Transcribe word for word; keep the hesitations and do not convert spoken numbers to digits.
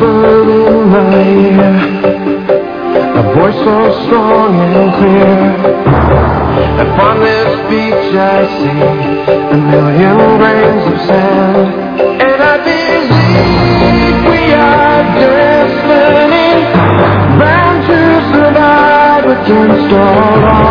whisper in my ear, a voice so strong and clear. Upon this beach I see a million grains of sand, and I believe we are destiny, bound to survive against all odds.